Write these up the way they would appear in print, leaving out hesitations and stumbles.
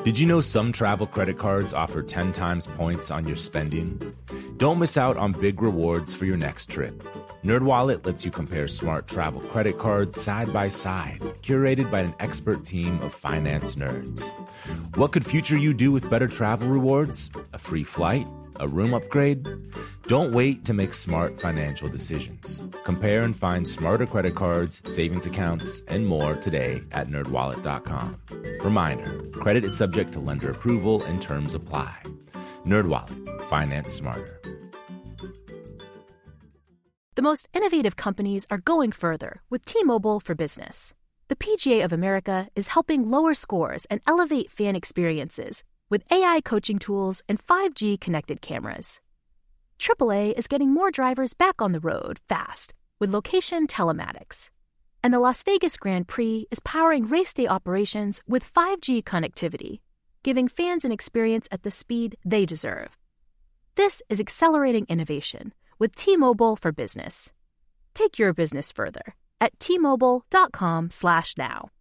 Did you know some travel credit cards offer 10 times points on your spending? Don't miss out on big rewards for your next trip. NerdWallet lets you compare smart travel credit cards side by side, curated by an expert team of finance nerds. What could future you do with better travel rewards? A free flight? A room upgrade? Don't wait to make smart financial decisions. Compare and find smarter credit cards, savings accounts, and more today at nerdwallet.com. Reminder, credit is subject to lender approval and terms apply. NerdWallet, finance smarter. The most innovative companies are going further with T-Mobile for Business. The PGA of America is helping lower scores and elevate fan experiences with AI coaching tools and 5G connected cameras. AAA is getting more drivers back on the road fast with location telematics. And the Las Vegas Grand Prix is powering race day operations with 5G connectivity, giving fans an experience at the speed they deserve. This is accelerating innovation with T-Mobile for Business. Take your business further at T-Mobile.com/now.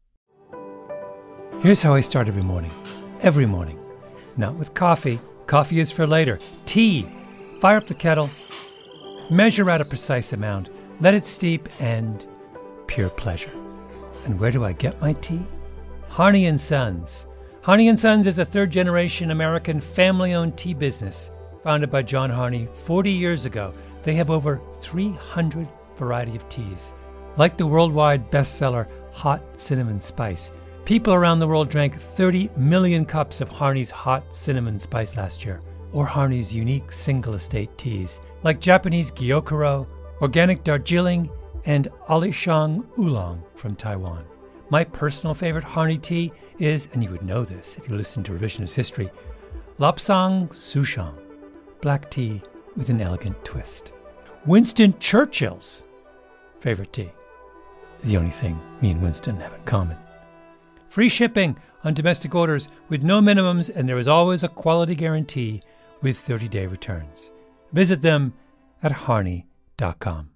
Here's how I start every morning. Every morning. Not with coffee. Coffee is for later. Tea. Fire up the kettle. Measure out a precise amount. Let it steep and pure pleasure. And where do I get my tea? Harney & Sons. Harney & Sons is a third-generation American family-owned tea business founded by John Harney 40 years ago. They have over 300 variety of teas. Like the worldwide bestseller Hot Cinnamon Spice, people around the world drank 30 million cups of Harney's Hot Cinnamon Spice last year, or Harney's unique single-estate teas, like Japanese Gyokuro, organic Darjeeling, and Alishan Oolong from Taiwan. My personal favorite Harney tea is, and you would know this if you listen to Revisionist History, Lapsang Souchong, black tea with an elegant twist. Winston Churchill's favorite tea, the only thing me and Winston have in common. Free shipping on domestic orders with no minimums, and there is always a quality guarantee with 30-day returns. Visit them at harney.com.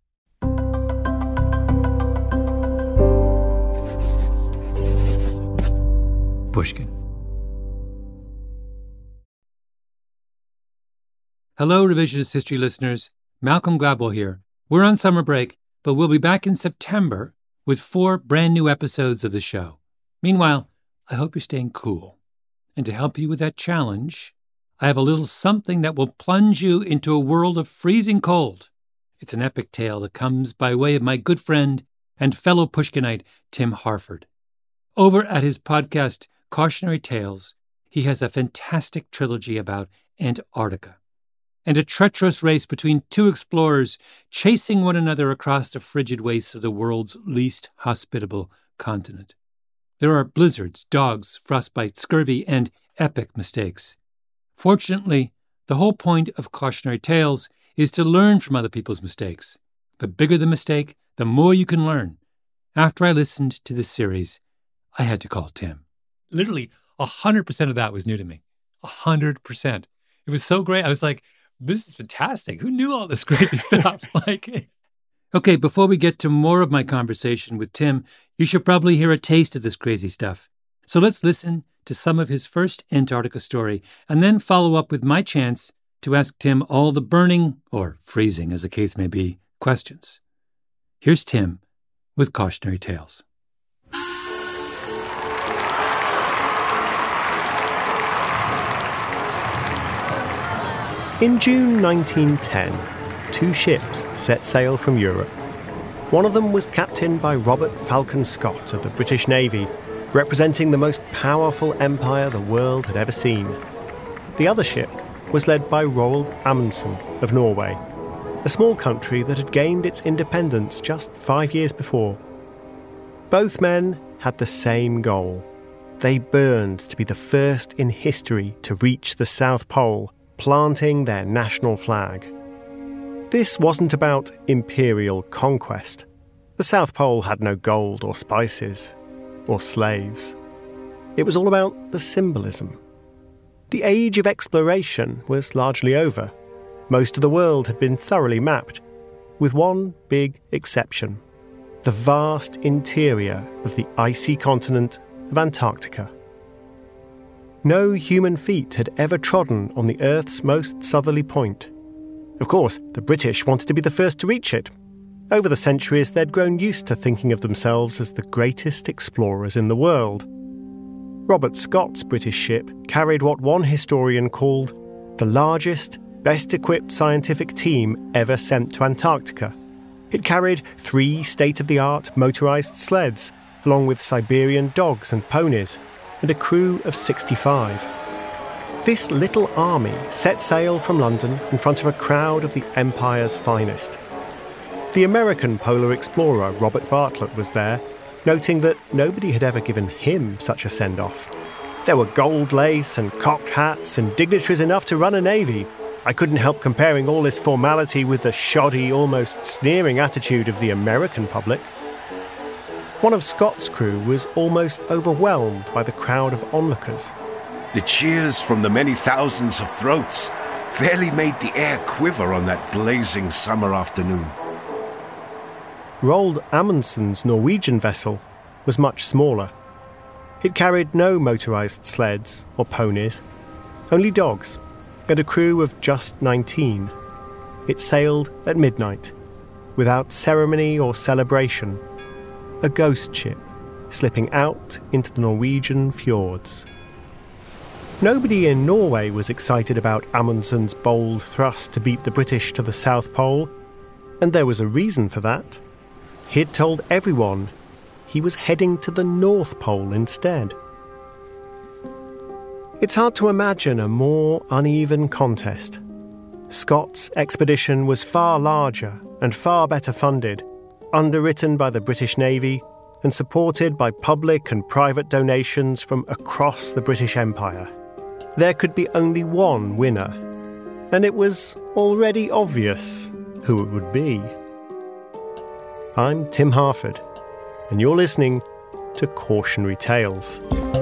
Pushkin. Hello, Revisionist History listeners. Malcolm Gladwell here. We're on summer break, but we'll be back in September with 4 brand new episodes of the show. Meanwhile, I hope you're staying cool. And to help you with that challenge, I have a little something that will plunge you into a world of freezing cold. It's an epic tale that comes by way of my good friend and fellow Pushkinite, Tim Harford. Over at his podcast, Cautionary Tales, he has a fantastic trilogy about Antarctica and a treacherous race between 2 explorers chasing one another across the frigid wastes of the world's least hospitable continent. There are blizzards, dogs, frostbite, scurvy, and epic mistakes. Fortunately, the whole point of Cautionary Tales is to learn from other people's mistakes. The bigger the mistake, the more you can learn. After I listened to this series, I had to call Tim. Literally, 100% of that was new to me. 100%. It was so great. I was like, this is fantastic. Who knew all this crazy stuff? Okay, before we get to more of my conversation with Tim, you should probably hear a taste of this crazy stuff. So let's listen to some of his first Antarctica story, and then follow up with my chance to ask Tim all the burning, or freezing as the case may be, questions. Here's Tim with Cautionary Tales. In June 1910, 2 ships set sail from Europe. One of them was captained by Robert Falcon Scott of the British Navy, representing the most powerful empire the world had ever seen. The other ship was led by Roald Amundsen of Norway, a small country that had gained its independence just 5 years before. Both men had the same goal. They burned to be the first in history to reach the South Pole, planting their national flag. This wasn't about imperial conquest. The South Pole had no gold or spices or slaves. It was all about the symbolism. The age of exploration was largely over. Most of the world had been thoroughly mapped, with one big exception: the vast interior of the icy continent of Antarctica. No human feet had ever trodden on the Earth's most southerly point. Of course, the British wanted to be the first to reach it. Over the centuries, they'd grown used to thinking of themselves as the greatest explorers in the world. Robert Scott's British ship carried what one historian called the largest, best-equipped scientific team ever sent to Antarctica. It carried 3 state-of-the-art motorised sleds, along with Siberian dogs and ponies, and a crew of 65. This little army set sail from London in front of a crowd of the Empire's finest. The American polar explorer Robert Bartlett was there, noting that nobody had ever given him such a send-off. There were gold lace and cocked hats and dignitaries enough to run a navy. I couldn't help comparing all this formality with the shoddy, almost sneering attitude of the American public. One of Scott's crew was almost overwhelmed by the crowd of onlookers. The cheers from the many thousands of throats fairly made the air quiver on that blazing summer afternoon. Roald Amundsen's Norwegian vessel was much smaller. It carried no motorised sleds or ponies, only dogs, and a crew of just 19. It sailed at midnight, without ceremony or celebration, a ghost ship slipping out into the Norwegian fjords. Nobody in Norway was excited about Amundsen's bold thrust to beat the British to the South Pole, and there was a reason for that. He'd told everyone he was heading to the North Pole instead. It's hard to imagine a more uneven contest. Scott's expedition was far larger and far better funded, underwritten by the British Navy and supported by public and private donations from across the British Empire. There could be only one winner, and it was already obvious who it would be. I'm Tim Harford, and you're listening to Cautionary Tales.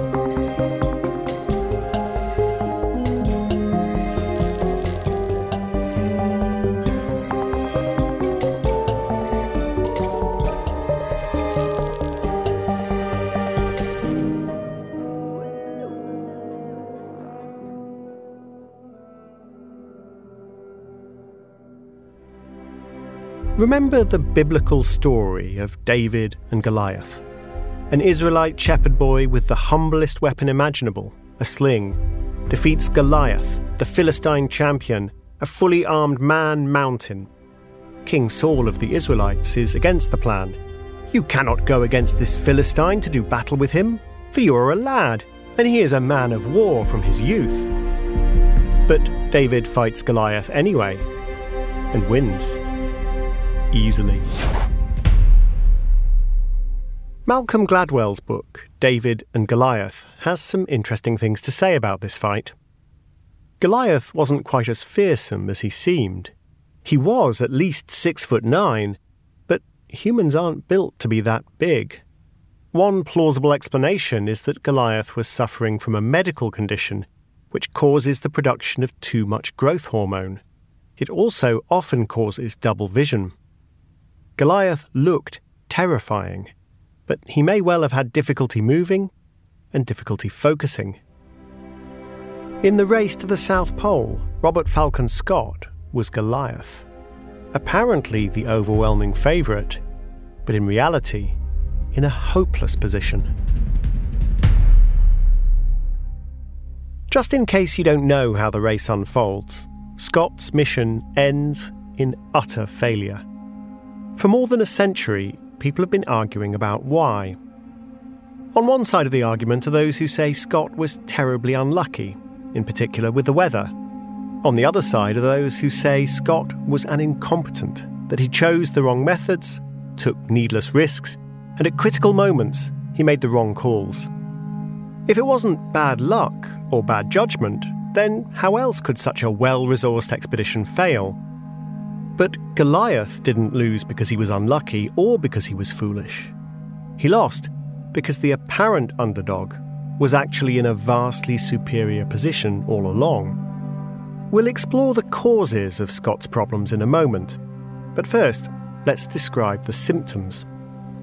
Remember the biblical story of David and Goliath? An Israelite shepherd boy with the humblest weapon imaginable, a sling, defeats Goliath, the Philistine champion, a fully armed man-mountain. King Saul of the Israelites is against the plan. You cannot go against this Philistine to do battle with him, for you are a lad, and he is a man of war from his youth. But David fights Goliath anyway, and wins. Easily. Malcolm Gladwell's book, David and Goliath, has some interesting things to say about this fight. Goliath wasn't quite as fearsome as he seemed. He was at least 6'9", but humans aren't built to be that big. One plausible explanation is that Goliath was suffering from a medical condition which causes the production of too much growth hormone. It also often causes double vision. Goliath looked terrifying, but he may well have had difficulty moving and difficulty focusing. In the race to the South Pole, Robert Falcon Scott was Goliath. Apparently the overwhelming favourite, but in reality, in a hopeless position. Just in case you don't know how the race unfolds, Scott's mission ends in utter failure. For more than a century, people have been arguing about why. On one side of the argument are those who say Scott was terribly unlucky, in particular with the weather. On the other side are those who say Scott was an incompetent, that he chose the wrong methods, took needless risks, and at critical moments he made the wrong calls. If it wasn't bad luck or bad judgment, then how else could such a well-resourced expedition fail? But Goliath didn't lose because he was unlucky or because he was foolish. He lost because the apparent underdog was actually in a vastly superior position all along. We'll explore the causes of Scott's problems in a moment, but first, let's describe the symptoms.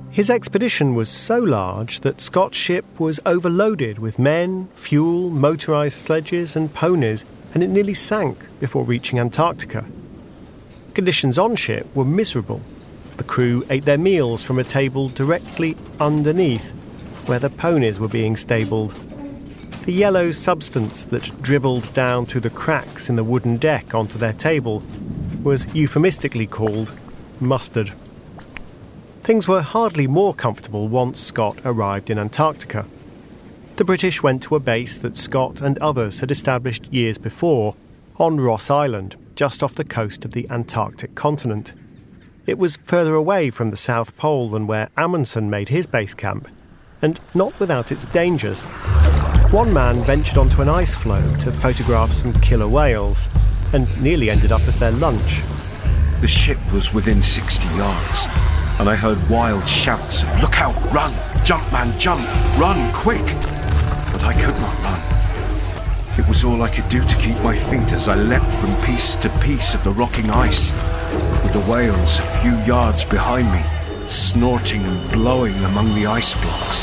His expedition was so large that Scott's ship was overloaded with men, fuel, motorised sledges and ponies, and it nearly sank before reaching Antarctica. Conditions on ship were miserable. The crew ate their meals from a table directly underneath where the ponies were being stabled. The yellow substance that dribbled down through the cracks in the wooden deck onto their table was euphemistically called mustard. Things were hardly more comfortable once Scott arrived in Antarctica. The British went to a base that Scott and others had established years before on Ross Island, just off the coast of the Antarctic continent. It was further away from the South Pole than where Amundsen made his base camp, and not without its dangers. One man ventured onto an ice floe to photograph some killer whales, and nearly ended up as their lunch. The ship was within 60 yards, and I heard wild shouts of, "Look out, run! Jump, man, jump! Run, quick!" But I could not run. It was all I could do to keep my feet as I leapt from piece to piece of the rocking ice, with the whales a few yards behind me, snorting and blowing among the ice blocks.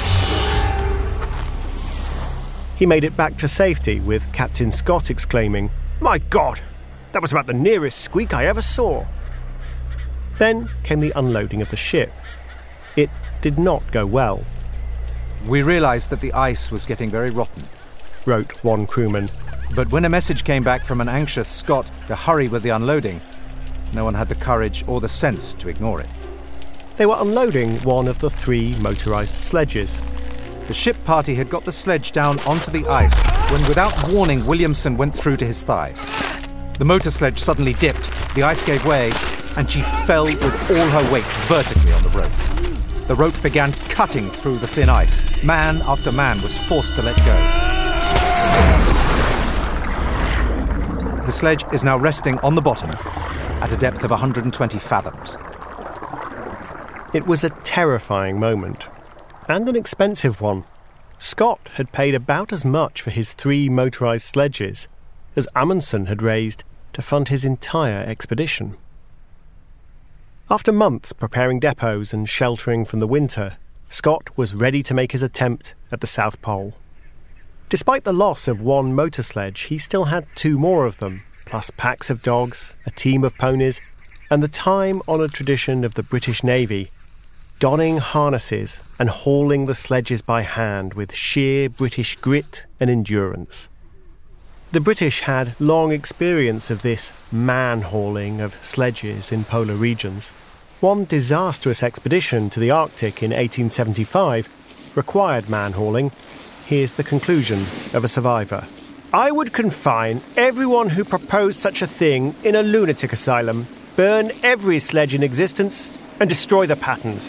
He made it back to safety, with Captain Scott exclaiming, "My God, that was about the nearest squeak I ever saw." Then came the unloading of the ship. It did not go well. "We realised that the ice was getting very rotten," wrote one crewman. "But when a message came back from an anxious Scot to hurry with the unloading, no one had the courage or the sense to ignore it." They were unloading one of the 3 motorised sledges. The ship party had got the sledge down onto the ice when, without warning, Williamson went through to his thighs. The motor sledge suddenly dipped, the ice gave way, and she fell with all her weight vertically on the rope. The rope began cutting through the thin ice. Man after man was forced to let go. The sledge is now resting on the bottom at a depth of 120 fathoms. It was a terrifying moment, and an expensive one. Scott had paid about as much for his 3 motorised sledges as Amundsen had raised to fund his entire expedition. After months preparing depots and sheltering from the winter, Scott was ready to make his attempt at the South Pole. Despite the loss of 1 motor sledge, he still had 2 more of them, plus packs of dogs, a team of ponies, and the time-honoured tradition of the British Navy, donning harnesses and hauling the sledges by hand with sheer British grit and endurance. The British had long experience of this man-hauling of sledges in polar regions. One disastrous expedition to the Arctic in 1875 required man-hauling. Here's the conclusion of a survivor. "I would confine everyone who proposed such a thing in a lunatic asylum, burn every sledge in existence, and destroy the patterns."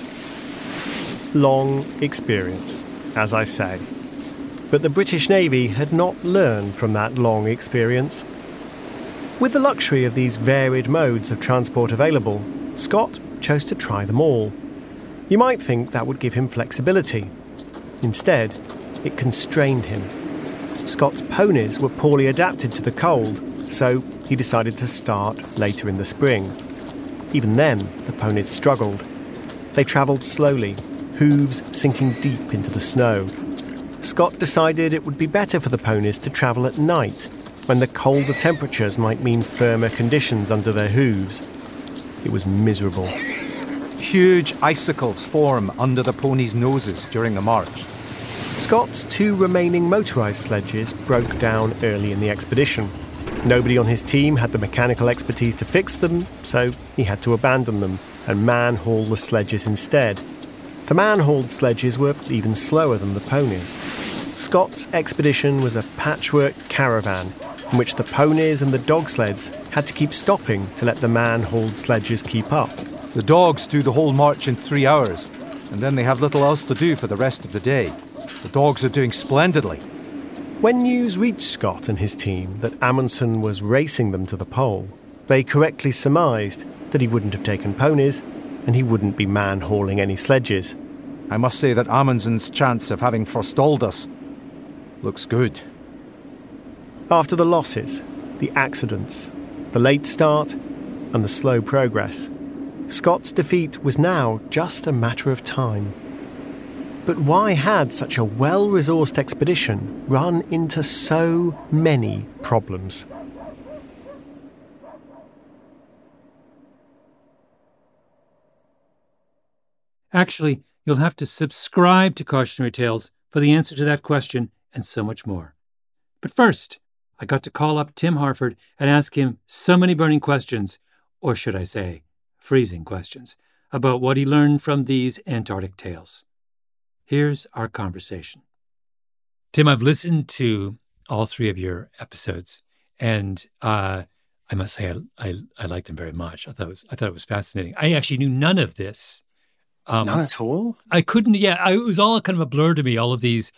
Long experience, as I say. But the British Navy had not learned from that long experience. With the luxury of these varied modes of transport available, Scott chose to try them all. You might think that would give him flexibility. Instead, it constrained him. Scott's ponies were poorly adapted to the cold, so he decided to start later in the spring. Even then, the ponies struggled. They travelled slowly, hooves sinking deep into the snow. Scott decided it would be better for the ponies to travel at night, when the colder temperatures might mean firmer conditions under their hooves. It was miserable. Huge icicles form under the ponies' noses during the march. Scott's 2 remaining motorised sledges broke down early in the expedition. Nobody on his team had the mechanical expertise to fix them, so he had to abandon them and man-haul the sledges instead. The man-hauled sledges were even slower than the ponies. Scott's expedition was a patchwork caravan in which the ponies and the dog sleds had to keep stopping to let the man-hauled sledges keep up. The dogs do the whole march in 3 hours, and then they have little else to do for the rest of the day. The dogs are doing splendidly. When news reached Scott and his team that Amundsen was racing them to the pole, they correctly surmised that he wouldn't have taken ponies and he wouldn't be man-hauling any sledges. I must say that Amundsen's chance of having forestalled us looks good. After the losses, the accidents, the late start and the slow progress, Scott's defeat was now just a matter of time. But why had such a well-resourced expedition run into so many problems? Actually, you'll have to subscribe to Cautionary Tales for the answer to that question and so much more. But first, I got to call up Tim Harford and ask him so many burning questions, or should I say, freezing questions, about what he learned from these Antarctic tales. Here's our conversation. Tim, I've listened to all three of your episodes, and I must say I liked them very much. I thought it was fascinating. I actually knew none of this. None at all? I couldn't. Yeah, it was all kind of a blur to me. All of these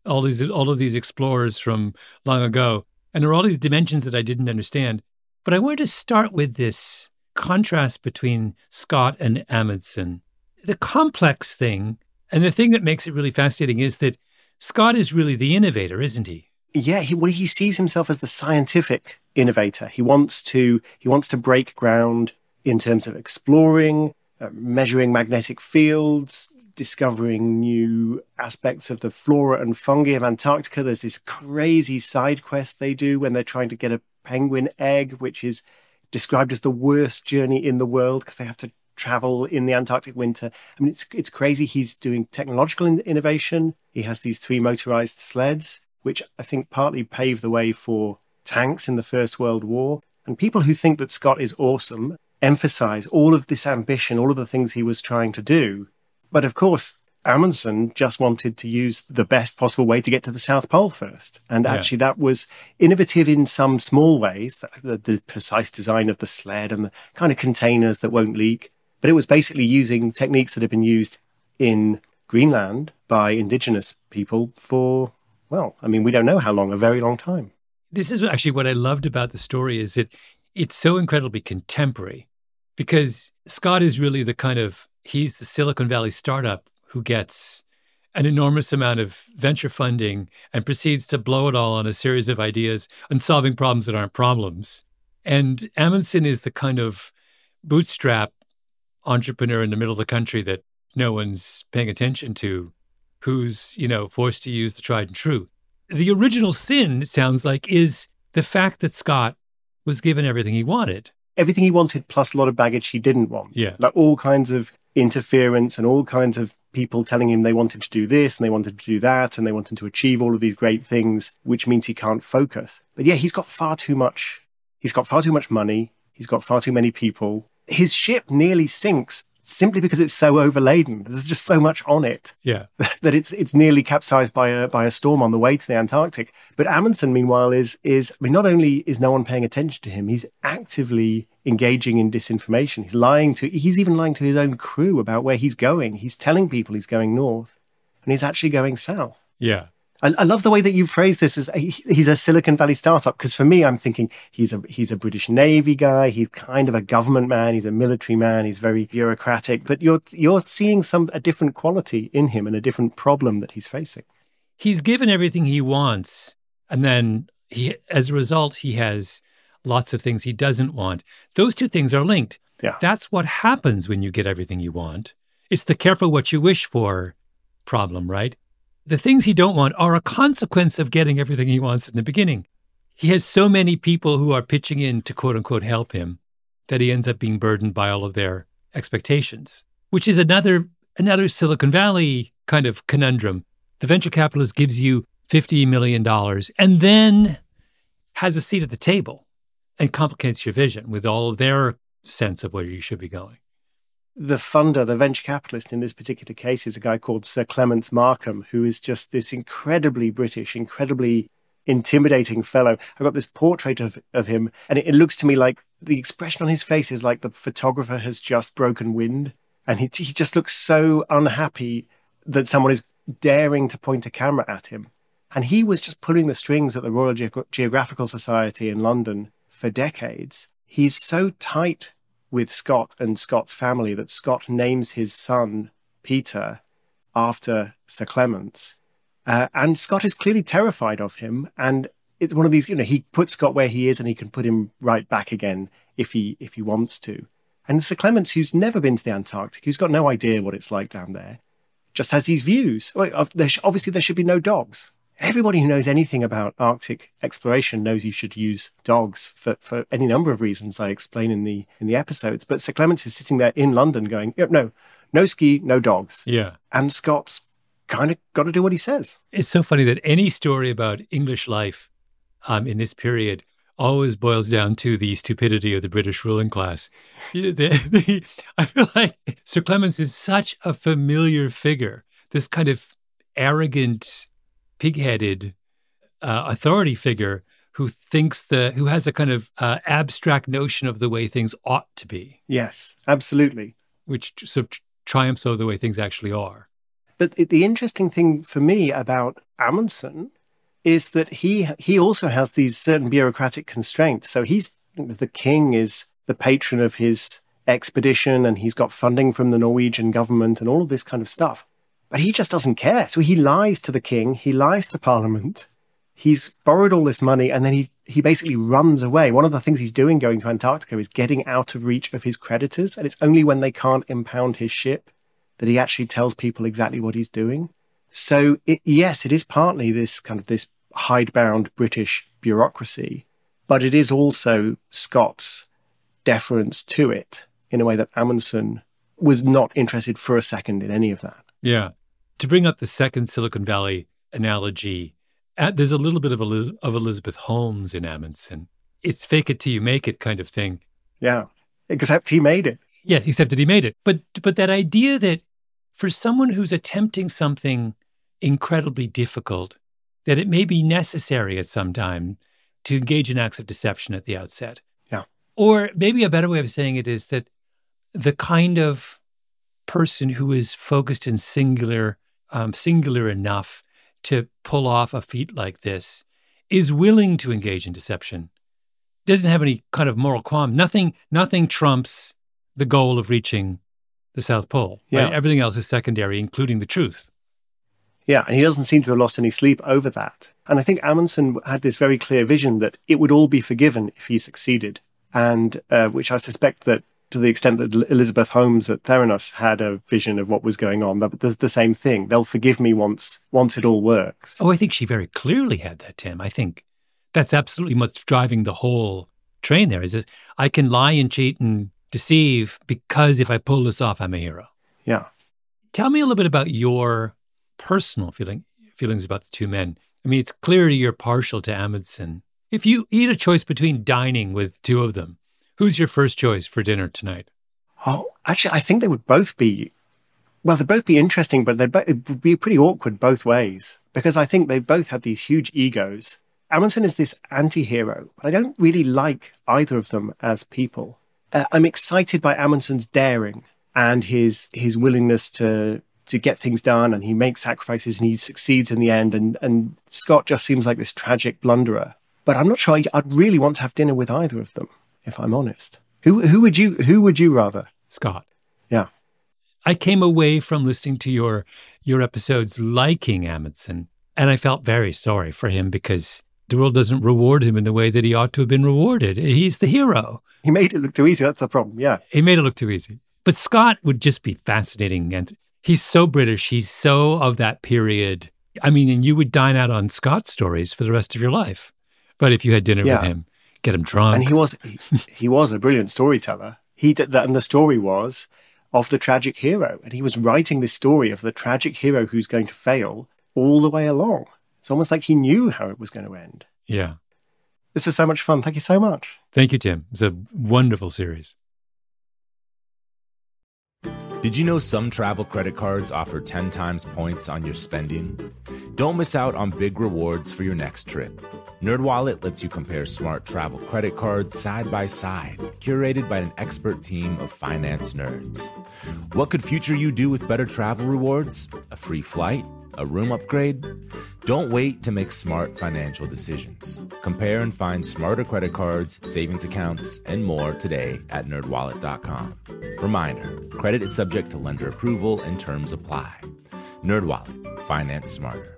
explorers from long ago, and there were all these dimensions that I didn't understand. But I wanted to start with this contrast between Scott and Amundsen. The complex thing, and the thing that makes it really fascinating, is that Scott is really the innovator, isn't he? Yeah, he sees himself as the scientific innovator. He wants to break ground in terms of exploring, measuring magnetic fields, discovering new aspects of the flora and fungi of Antarctica. There's this crazy side quest they do when they're trying to get a penguin egg, which is described as the worst journey in the world because they have to travel in the Antarctic winter. I mean, it's crazy. He's doing technological innovation. He has these 3 motorized sleds, which I think partly paved the way for tanks in the First World War. And people who think that Scott is awesome emphasize all of this ambition, all of the things he was trying to do. But of course, Amundsen just wanted to use the best possible way to get to the South Pole first. And actually that was innovative in some small ways, the precise design of the sled and the kind of containers that won't leak. But it was basically using techniques that have been used in Greenland by indigenous people for, well, I mean, we don't know how long, a very long time. This is actually what I loved about the story, is that it's so incredibly contemporary, because Scott is really he's the Silicon Valley startup who gets an enormous amount of venture funding and proceeds to blow it all on a series of ideas and solving problems that aren't problems. And Amundsen is the kind of bootstrap entrepreneur in the middle of the country that no one's paying attention to, who's, forced to use the tried and true. The original sin, it sounds like, is the fact that Scott was given everything he wanted. Everything he wanted, plus a lot of baggage he didn't want. Yeah. Like all kinds of interference and all kinds of people telling him they wanted to do this and they wanted to do that and they wanted to achieve all of these great things, which means he can't focus. But yeah, he's got far too much. He's got far too much money. He's got far too many people. His ship nearly sinks simply because it's so overladen. There's just so much on it. Yeah. That it's nearly capsized by a storm on the way to the Antarctic. But Amundsen, meanwhile, is not only is no one paying attention to him, he's actively engaging in disinformation. He's even lying to his own crew about where he's going. He's telling people he's going north, and he's actually going south. Yeah. I love the way that you phrase this as he's a Silicon Valley startup, because for me, I'm thinking he's a British Navy guy. He's kind of a government man. He's a military man. He's very bureaucratic. But you're seeing a different quality in him and a different problem that he's facing. He's given everything he wants, and then as a result, he has lots of things he doesn't want. Those two things are linked. Yeah. That's what happens when you get everything you want. It's the careful what you wish for problem, right? The things he don't want are a consequence of getting everything he wants in the beginning. He has so many people who are pitching in to quote unquote help him that he ends up being burdened by all of their expectations, which is another Silicon Valley kind of conundrum. The venture capitalist gives you $50 million and then has a seat at the table and complicates your vision with all of their sense of where you should be going. The funder, the venture capitalist in this particular case, is a guy called Sir Clements Markham, who is just this incredibly British, incredibly intimidating fellow. I've got this portrait of him, and it looks to me like the expression on his face is like the photographer has just broken wind, and he just looks so unhappy that someone is daring to point a camera at him. And he was just pulling the strings at the Royal Geographical Society in London for decades. He's so tight with Scott and Scott's family that Scott names his son Peter after Sir Clements. And Scott is clearly terrified of him. And it's one of these, he puts Scott where he is and he can put him right back again if he wants to. And Sir Clements, who's never been to the Antarctic, who's got no idea what it's like down there, just has these views. Obviously, there should be no dogs. Everybody who knows anything about Arctic exploration knows you should use dogs for any number of reasons I explain in the episodes. But Sir Clements is sitting there in London going, no ski, no dogs. Yeah. And Scott's kind of got to do what he says. It's so funny that any story about English life in this period always boils down to the stupidity of the British ruling class. I feel like Sir Clements is such a familiar figure, this kind of arrogant, pig-headed authority figure who has a kind of abstract notion of the way things ought to be. Yes, absolutely. Which sort of triumphs over the way things actually are. But the interesting thing for me about Amundsen is that he also has these certain bureaucratic constraints. So the king is the patron of his expedition, and he's got funding from the Norwegian government and all of this kind of stuff. But he just doesn't care. So he lies to the king, he lies to Parliament, he's borrowed all this money, and then he basically runs away. One of the things he's doing going to Antarctica is getting out of reach of his creditors, and it's only when they can't impound his ship that he actually tells people exactly what he's doing. So yes, it is partly this hidebound British bureaucracy, but it is also Scott's deference to it in a way that Amundsen was not interested for a second in any of that. Yeah. To bring up the second Silicon Valley analogy, there's a little bit of Elizabeth Holmes in Amundsen. It's fake it till you make it kind of thing. Yeah, except he made it. Yeah, except that he made it. But that idea that for someone who's attempting something incredibly difficult, that it may be necessary at some time to engage in acts of deception at the outset. Yeah. Or maybe a better way of saying it is that the kind of person who is focused and singular enough to pull off a feat like this is willing to engage in deception, doesn't have any kind of moral qualm. Nothing trumps the goal of reaching the South Pole. Yeah. Right? Everything else is secondary, including the truth. Yeah, and he doesn't seem to have lost any sleep over that. And I think Amundsen had this very clear vision that it would all be forgiven if he succeeded, and which I suspect that to the extent that Elizabeth Holmes at Theranos had a vision of what was going on, but there's the same thing. They'll forgive me once it all works. Oh, I think she very clearly had that, Tim. I think that's absolutely what's driving the whole train there, is that I can lie and cheat and deceive because if I pull this off, I'm a hero. Yeah. Tell me a little bit about your personal feelings about the two men. I mean, it's clear you're partial to Amundsen. If you had a choice between dining with two of them, who's your first choice for dinner tonight? Oh, actually, I think they would both be, they'd both be interesting, but it would be pretty awkward both ways, because I think they both had these huge egos. Amundsen is this anti-hero, but I don't really like either of them as people. I'm excited by Amundsen's daring and his willingness to get things done, and he makes sacrifices and he succeeds in the end. And Scott just seems like this tragic blunderer. But I'm not sure I'd really want to have dinner with either of them, if I'm honest. Who would you rather? Scott. Yeah. I came away from listening to your episodes liking Amundsen, and I felt very sorry for him because the world doesn't reward him in the way that he ought to have been rewarded. He's the hero. He made it look too easy. That's the problem. Yeah. He made it look too easy. But Scott would just be fascinating. And he's so British. He's so of that period. I mean, and you would dine out on Scott's stories for the rest of your life. But if you had dinner with him, get him drunk. And he was a brilliant storyteller. He did that, and the story was of the tragic hero. And he was writing this story of the tragic hero who's going to fail all the way along. It's almost like he knew how it was going to end. Yeah. This was so much fun. Thank you so much. Thank you, Tim. It's a wonderful series. Did you know some travel credit cards offer 10 times points on your spending? Don't miss out on big rewards for your next trip. NerdWallet lets you compare smart travel credit cards side by side, curated by an expert team of finance nerds. What could future you do with better travel rewards? A free flight? A room upgrade? Don't wait to make smart financial decisions. Compare and find smarter credit cards, savings accounts, and more today at nerdwallet.com. Reminder, credit is subject to lender approval and terms apply. NerdWallet, finance smarter.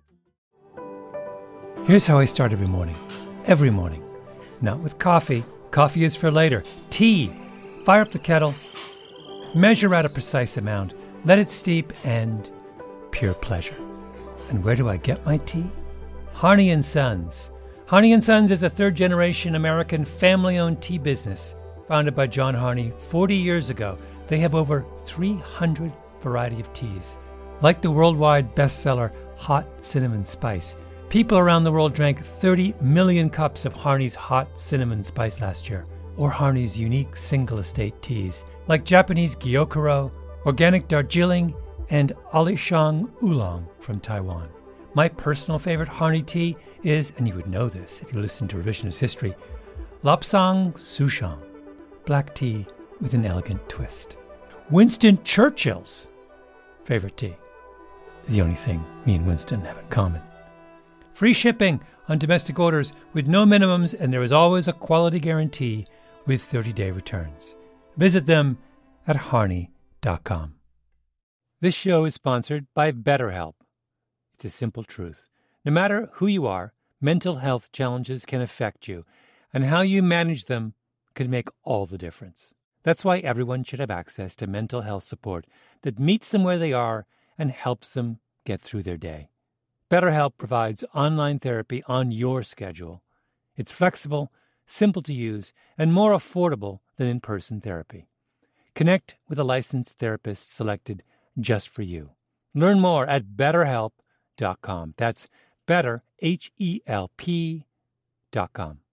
Here's how I start every morning. Not with coffee. Coffee is for later. Tea. Fire up the kettle. Measure out a precise amount. Let it steep, and pure pleasure. And where do I get my tea? Harney & Sons. Harney & Sons is a third-generation American family-owned tea business. Founded by John Harney 40 years ago, they have over 300 variety of teas. Like the worldwide bestseller Hot Cinnamon Spice, people around the world drank 30 million cups of Harney's Hot Cinnamon Spice last year, or Harney's unique single-estate teas, like Japanese Gyokuro, organic Darjeeling, and Alishan Oolong from Taiwan. My personal favorite Harney tea is, and you would know this if you listen to Revisionist History, Lapsang Souchong, black tea with an elegant twist. Winston Churchill's favorite tea. The only thing me and Winston have in common. Free shipping on domestic orders with no minimums, and there is always a quality guarantee with 30-day returns. Visit them at harney.com. This show is sponsored by BetterHelp. It's a simple truth. No matter who you are, mental health challenges can affect you, and how you manage them can make all the difference. That's why everyone should have access to mental health support that meets them where they are and helps them get through their day. BetterHelp provides online therapy on your schedule. It's flexible, simple to use, and more affordable than in-person therapy. Connect with a licensed therapist selected just for you. Learn more at BetterHelp.com. That's better, HELP.com.